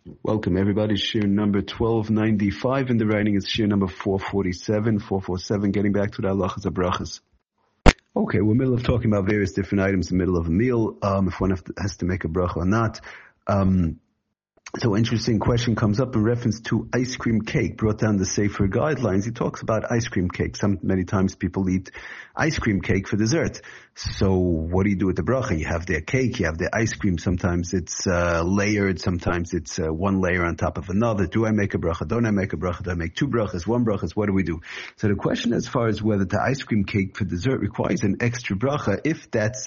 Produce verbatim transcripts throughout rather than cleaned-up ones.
Welcome everybody. Shir number twelve ninety-five in the writing is shir number four forty-seven, four forty-seven, getting back to the halachas of brachas. Okay, we're in the middle of talking about various different items in the middle of a meal, um, if one have to, has to make a bracha or not. Um, So interesting question comes up in reference to ice cream cake. Brought down the Sefer guidelines. He talks about ice cream cake. Some many times people eat ice cream cake for dessert. So what do you do with the bracha? You have their cake, you have their ice cream. Sometimes it's uh, layered, sometimes it's uh, one layer on top of another. Do I make a bracha? Don't I make a bracha? Do I make two brachas, one brachas? What do we do? So the question as far as whether the ice cream cake for dessert requires an extra bracha, if that's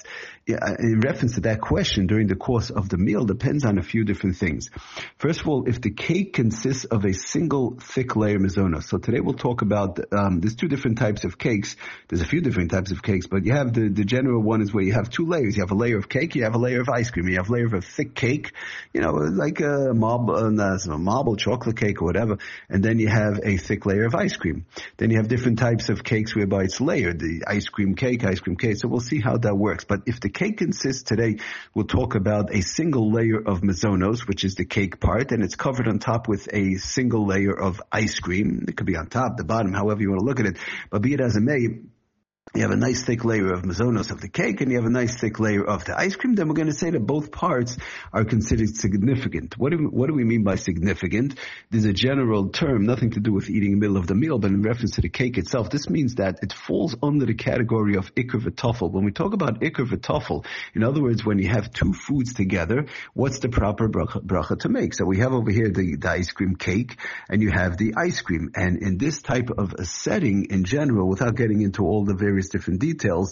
in reference to that question during the course of the meal, depends on a few different things. First of all, if the cake consists of a single thick layer mizona. So today we'll talk about, um, there's two different types of cakes. There's a few different types of cakes, but you have the, the general one is where you have two layers. You have a layer of cake, you have a layer of ice cream. You have a layer of a thick cake, you know, like a marble, uh, a marble chocolate cake or whatever. And then you have a thick layer of ice cream. Then you have different types of cakes whereby it's layered. The ice cream cake, ice cream cake. So we'll see how that works. But if the cake consists today, we'll talk about a single layer of mazonos, which is the cake part, and it's covered on top with a single layer of ice cream. It could be on top, the bottom, however you want to look at it. But be it as it may, you have a nice thick layer of mazonos of the cake, and you have a nice thick layer of the ice cream. Then we're going to say that both parts are considered significant. What do we, what do we mean by significant? There's a general term, nothing to do with eating in the middle of the meal, but in reference to the cake itself. This means that it falls under the category of ikr v'tafel. When we talk about ikr v'tafel, in other words, when you have two foods together, what's the proper bracha, bracha to make? So we have over here the, the ice cream cake, and you have the ice cream. And in this type of a setting in general, without getting into all the various different details,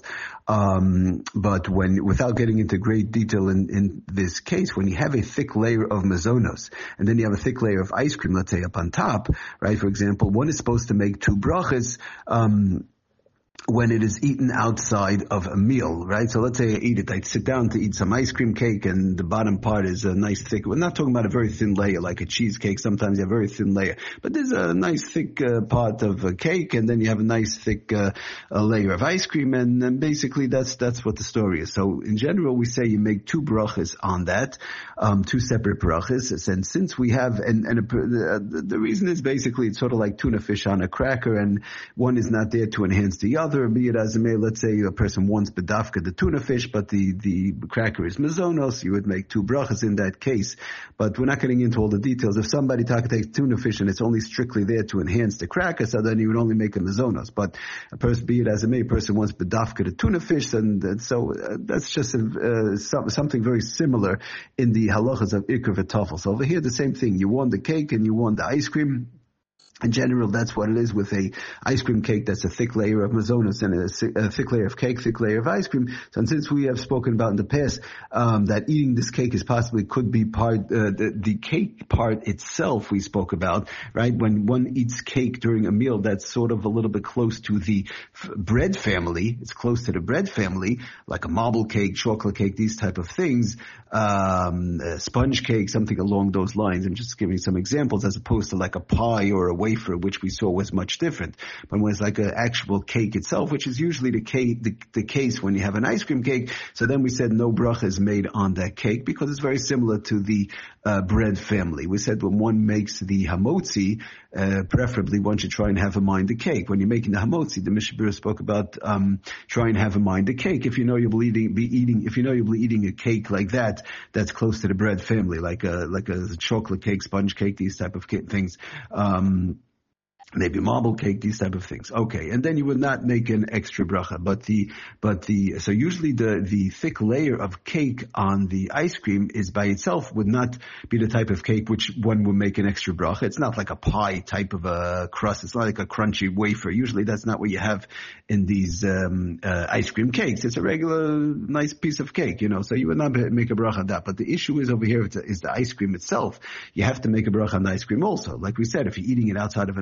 um, but when, without getting into great detail in, in this case, when you have a thick layer of mazonos, and then you have a thick layer of ice cream, let's say up on top, right? For example, one is supposed to make two brachas, um, when it is eaten outside of a meal, right? So let's say I eat it, I sit down to eat some ice cream cake, and the bottom part is a nice thick, we're not talking about a very thin layer like a cheesecake, sometimes you have a very thin layer, but there's a nice thick uh, part of a cake, and then you have a nice thick uh, a layer of ice cream, and, and basically that's that's what the story is. So in general, we say you make two brachas on that, um, two separate brachas, and since we have, and, and a, the, the reason is basically it's sort of like tuna fish on a cracker, and one is not there to enhance the other. Be it as it may, let's say a person wants bedafka, the tuna fish, but the, the cracker is mazonos, you would make two brachas in that case. But we're not getting into all the details. If somebody takes tuna fish and it's only strictly there to enhance the cracker, so then you would only make a mazonos. But a person, be it as it may, a person wants bedafka, the tuna fish, and, and so uh, that's just a, uh, some, something very similar in the halachas of ikr v'tafel. So over here, the same thing. You want the cake and you want the ice cream. In general, that's what it is with a ice cream cake. That's a thick layer of mazonos and a, a thick layer of cake, thick layer of ice cream. So and since we have spoken about in the past um, that eating this cake is possibly could be part uh, the, the cake part itself we spoke about, right? When one eats cake during a meal, that's sort of a little bit close to the f- bread family. It's close to the bread family, like a marble cake, chocolate cake, these type of things, um, a sponge cake, something along those lines. I'm just giving some examples as opposed to like a pie or a wafer, which we saw was much different. But when it's like an actual cake itself, which is usually the, cake, the, the case when you have an ice cream cake, so then we said no bracha is made on that cake because it's very similar to the uh, bread family. We said when one makes the hamotzi, uh, preferably one should try and have in mind the cake. When you're making the hamotzi, the Mishnah Berurah spoke about um, try and have in mind the cake. If you know you'll be eating, be eating, if you know you'll be eating a cake like that, that's close to the bread family, like a like a chocolate cake, sponge cake, these type of things. Um, maybe marble cake, these type of things. Okay, and then you would not make an extra bracha. But the, but the, so usually the, the thick layer of cake on the ice cream is by itself would not be the type of cake which one would make an extra bracha. It's not like a pie type of a crust. It's not like a crunchy wafer. Usually that's not what you have in these, um, uh, ice cream cakes. It's a regular nice piece of cake, you know, so you would not make a bracha on that. But the issue is over here is the ice cream itself. You have to make a bracha on the ice cream also. Like we said, if you're eating it outside of a, out of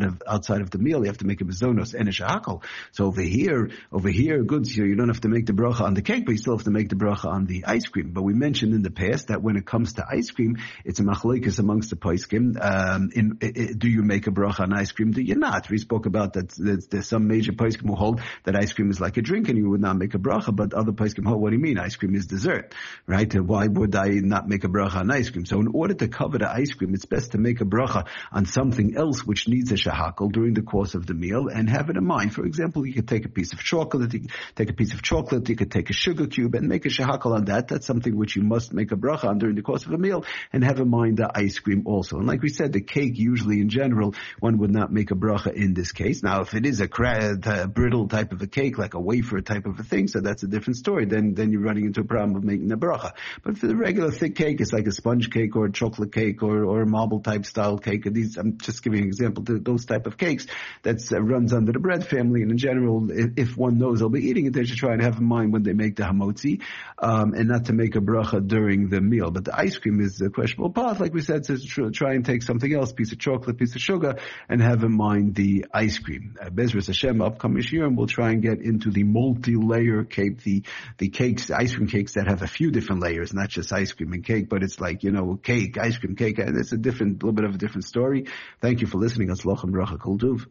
of outside of the meal, you have to make a bezonos and a shahakol. So over here, over here, good, so you don't have to make the bracha on the cake, but you still have to make the bracha on the ice cream. But we mentioned in the past that when it comes to ice cream, it's a machlokes amongst the poskim. Um, in, in, do you make a bracha on ice cream? Do you not? We spoke about that. There's, there's some major poskim who hold that ice cream is like a drink and you would not make a bracha, but other poskim hold, what do you mean? Ice cream is dessert, right? Why would I not make a bracha on ice cream? So in order to cover the ice cream, it's best to make a bracha on something else which needs a shahakal during the course of the meal and have it in mind. For example, you could take a piece of chocolate, you could take a piece of chocolate, you could take a sugar cube and make a shahakal on that. That's something which you must make a bracha on during the course of a meal, and have in mind the ice cream also. And like we said, the cake usually in general, one would not make a bracha in this case. Now, if it is a, cra- a brittle type of a cake, like a wafer type of a thing, so that's a different story. Then, then you're running into a problem of making a bracha. But for the regular thick cake, it's like a sponge cake or a chocolate cake or, or a marble type style cake. These, I'm just giving an example to those type of cakes that uh, runs under the bread family. And in general, if, if one knows they'll be eating it, they should try and have in mind when they make the hamotzi, um, and not to make a bracha during the meal. But the ice cream is a questionable path. Like we said, says try and take something else, piece of chocolate, piece of sugar, and have in mind the ice cream. Uh, Bezras Hashem, upcoming year, and we'll try and get into the multi-layer cake, the, the cakes, ice cream cakes that have a few different layers, not just ice cream and cake, but it's like, you know, cake, ice cream, cake, and it's a different, little bit of a different story. Thank you for listening. Atzlochem bracha kol tuv.